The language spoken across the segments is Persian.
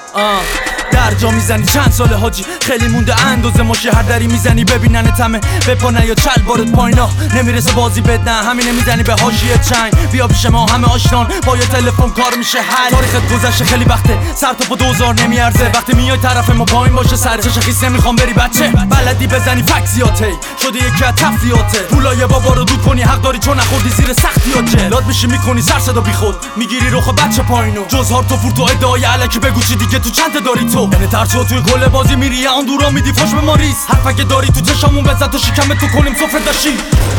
در جا میزنی چند سال حاجی خیلی مونده اندازه ماشه هر دری میزنی ببینن تمه بپا یا چل بارت پایینا نمیرسه بازی بدن همینه میزنی به حاشیه چنگ بیا پیش ما همه آشنان با یه تلفن کار میشه حل تاریخت گذشته خیلی وقته سر تو با دوزار نمیارزه وقتی میای طرف ما پایین باشه سر چش خیس نمیخوام بری بچه بلدی بزنی فکسیاته شده یکی از تفریاته پولای بابا رو دود کنی حق داری چون نخوردی زیر سختیاته لاد میشی میکنی سر صدا بیخود میگیری رخ بچه پایینو جز هارت و فورت و ادعای الکی بگو چی دیگه تو چند داری تو یعنی ترسو توی کل بازی میری اون دورا میدی فاش به ماریس حرفا که داری تو چشامون بزد تا شکم تو کنیم سفره داشی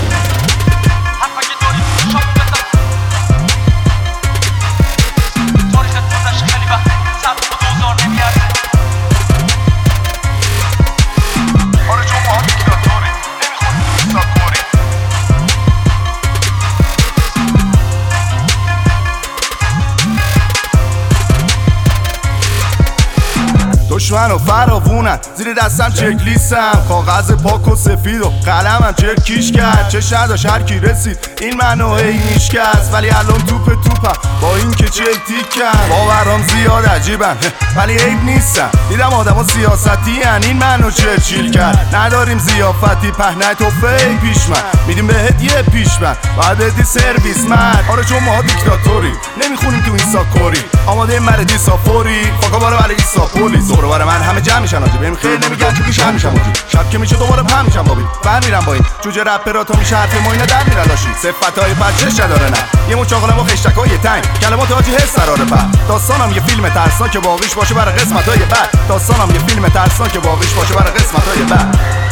دشمن و فراوونن زیر دستم چک لیستم کاغذ پاک و سفید و قلمم چرکیش کرد چش نداشت هر کی رسید این منو هی میشکست ولی الان توپم با این که چل تیکم باورام زیاد عجیبن ولی عیب نیستم دیدم آدما سیاستی هن این منو چرچیل کرد نداریم زیافتی پهنه تو فی پیش من میدیم بهت یه پیشمن باید بدی سرویس من آره چون ما دیکتاتوری نمیخونیم تو اینستا کوری آماده مردی سافوری فاکا باره برای ایسا پولیس برای من همه جمع میشن آجی بهم خیلی نمیگن که پیش هم میشم آجی شب که میشه دوباره پم میشم بابی بر میرم با این جوجه رپرا تا میشه حرف ما اینا در میرن لاشی صفتای بچه‌ش نداره نه یه مچاقلم و خشتکای تنگ کلمات آجی حس قراره بعد داستانم یه فیلم ترسناک باقیش باشه برای قسمتای بعد داستانم یه فیلم ترسناک باقیش باشه برای قسمتای بعد